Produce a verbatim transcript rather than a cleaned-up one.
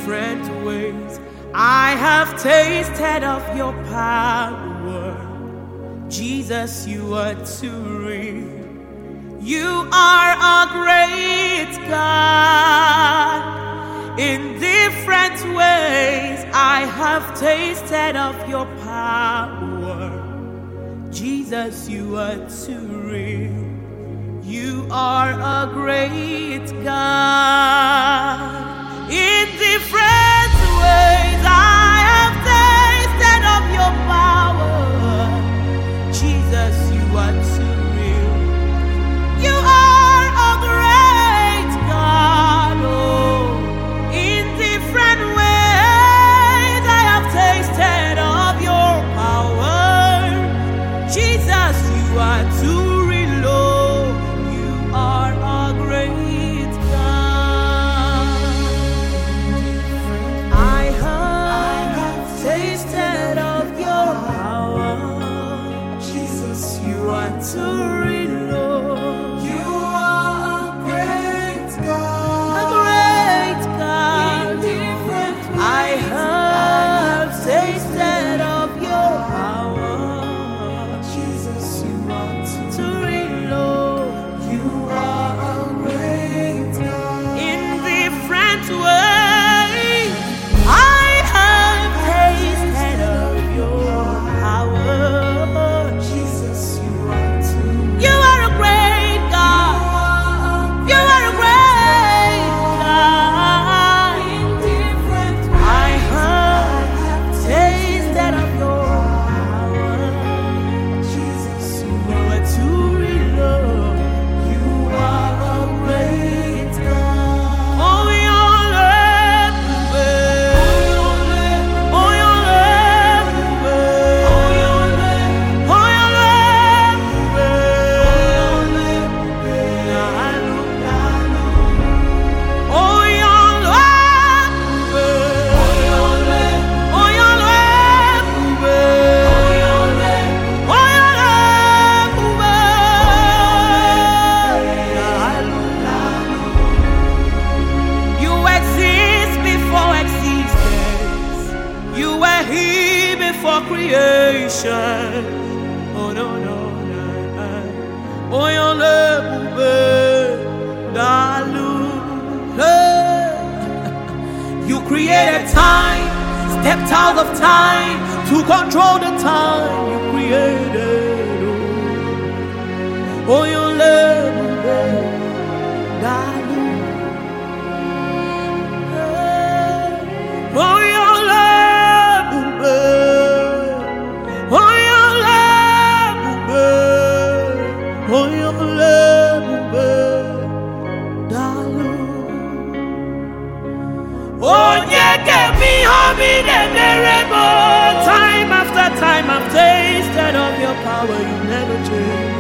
different ways I have tasted of your power. Jesus, you are too real. You are a great God. In different ways I have tasted of your power. Jesus, you are too real. You are a great God. In different ways I have tasted of your power. Jesus, you are too real. You are a great God. Oh, in different ways I have tasted of your power. Jesus, you are too real. Oh, you are a great God. I have tasted of your power. Jesus, you are too real. Oh, You are a great God. a great God. In different I ways have tasted of your power. Jesus, you are too. Too real. Oh, You are a great God. in different ways I have tasted of your power. Jesus, you are too. You are a great God. You are a great God. In different I ways have tasted of your power. Jesus, you You are too real. Oh, you are a great God. oh, your love, oh, your love, Oh, your name, oh, your love, oh, your love, your name, oh, your love, your name. oh, your love. You exist before existence. You were here before creation. Oh no no no. Oh your love, you created time, stepped out of time to control the time you created. Oh your love, oh your love, oh your love, oh your love, oh yeah, me homie, time after time I've tasted of your power, you never change.